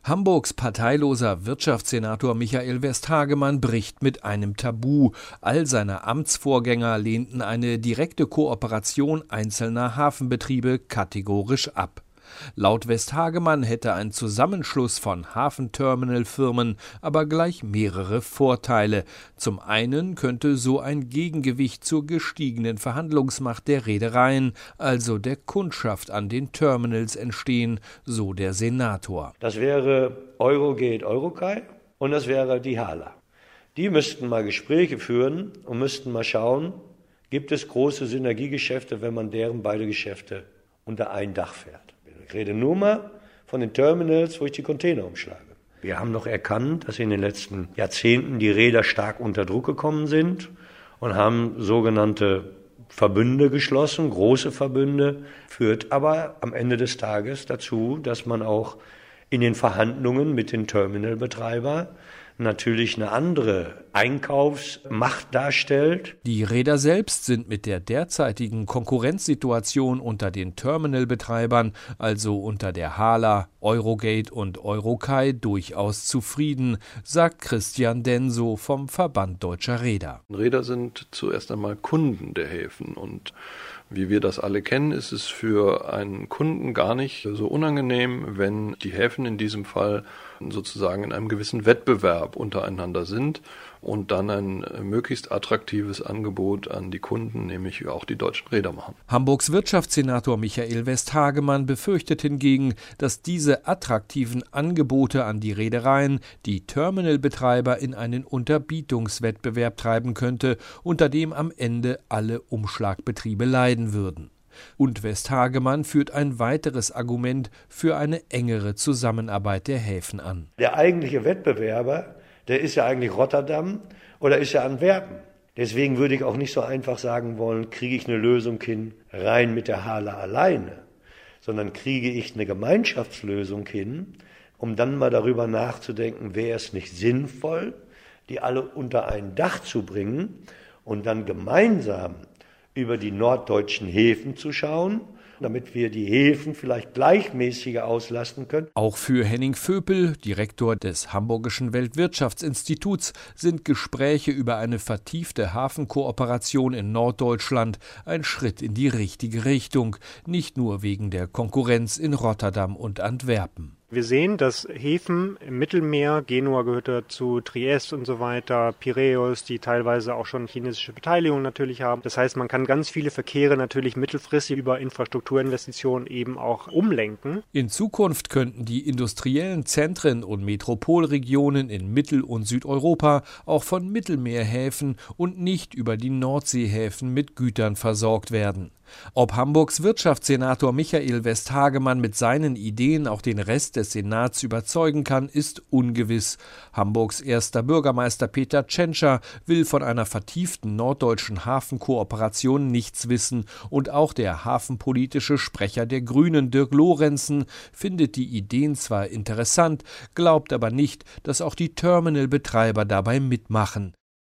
Hamburgs parteiloser Wirtschaftssenator Michael Westhagemann bricht mit einem Tabu. All seine Amtsvorgänger lehnten eine direkte Kooperation einzelner Hafenbetriebe kategorisch ab. Laut Westhagemann hätte ein Zusammenschluss von Hafenterminalfirmen aber gleich mehrere Vorteile. Zum einen könnte so ein Gegengewicht zur gestiegenen Verhandlungsmacht der Reedereien, also der Kundschaft an den Terminals, entstehen, so der Senator. Das wäre Eurogate, Eurokai und das wäre die Hala. Die müssten mal Gespräche führen und müssten mal schauen, gibt es große Synergiegeschäfte, wenn man deren beide Geschäfte unter ein Dach fährt. Ich rede nur mal von den Terminals, wo ich die Container umschlage. Wir haben noch erkannt, dass in den letzten Jahrzehnten die Reeder stark unter Druck gekommen sind und haben sogenannte Verbünde geschlossen, große Verbünde, führt aber am Ende des Tages dazu, dass man auch in den Verhandlungen mit den Terminalbetreibern natürlich eine andere Einkaufsmacht darstellt. Die Reeder selbst sind mit der derzeitigen Konkurrenzsituation unter den Terminalbetreibern, also unter der Hala, Eurogate und Eurokai, durchaus zufrieden, sagt Christian Denso vom Verband Deutscher Reeder. Reeder sind zuerst einmal Kunden der Häfen und wie wir das alle kennen, ist es für einen Kunden gar nicht so unangenehm, wenn die Häfen in diesem Fall sozusagen in einem gewissen Wettbewerb untereinander sind und dann ein möglichst attraktives Angebot an die Kunden, nämlich auch die deutschen Reeder, machen. Hamburgs Wirtschaftssenator Michael Westhagemann befürchtet hingegen, dass diese attraktiven Angebote an die Reedereien die Terminalbetreiber in einen Unterbietungswettbewerb treiben könnte, unter dem am Ende alle Umschlagbetriebe leiden würden. Und Westhagemann führt ein weiteres Argument für eine engere Zusammenarbeit der Häfen an. Der eigentliche Wettbewerber, der ist ja eigentlich Rotterdam oder ist ja Antwerpen. Deswegen würde ich auch nicht so einfach sagen wollen, kriege ich eine Lösung hin, rein mit der Hala alleine, sondern kriege ich eine Gemeinschaftslösung hin, um dann mal darüber nachzudenken, wäre es nicht sinnvoll, die alle unter ein Dach zu bringen und dann gemeinsam über die norddeutschen Häfen zu schauen, damit wir die Häfen vielleicht gleichmäßiger auslasten können. Auch für Henning Vöpel, Direktor des Hamburgischen Weltwirtschaftsinstituts, sind Gespräche über eine vertiefte Hafenkooperation in Norddeutschland ein Schritt in die richtige Richtung, nicht nur wegen der Konkurrenz in Rotterdam und Antwerpen. Wir sehen, dass Häfen im Mittelmeer, Genua gehört dazu, Triest und so weiter, Piräus, die teilweise auch schon chinesische Beteiligung natürlich haben. Das heißt, man kann ganz viele Verkehre natürlich mittelfristig über Infrastrukturinvestitionen eben auch umlenken. In Zukunft könnten die industriellen Zentren und Metropolregionen in Mittel- und Südeuropa auch von Mittelmeerhäfen und nicht über die Nordseehäfen mit Gütern versorgt werden. Ob Hamburgs Wirtschaftssenator Michael Westhagemann mit seinen Ideen auch den Rest des Senats überzeugen kann, ist ungewiss. Hamburgs erster Bürgermeister Peter Tschentscher will von einer vertieften norddeutschen Hafenkooperation nichts wissen und auch der hafenpolitische Sprecher der Grünen, Dirk Lorenzen, findet die Ideen zwar interessant, glaubt aber nicht, dass auch die Terminalbetreiber dabei mitmachen.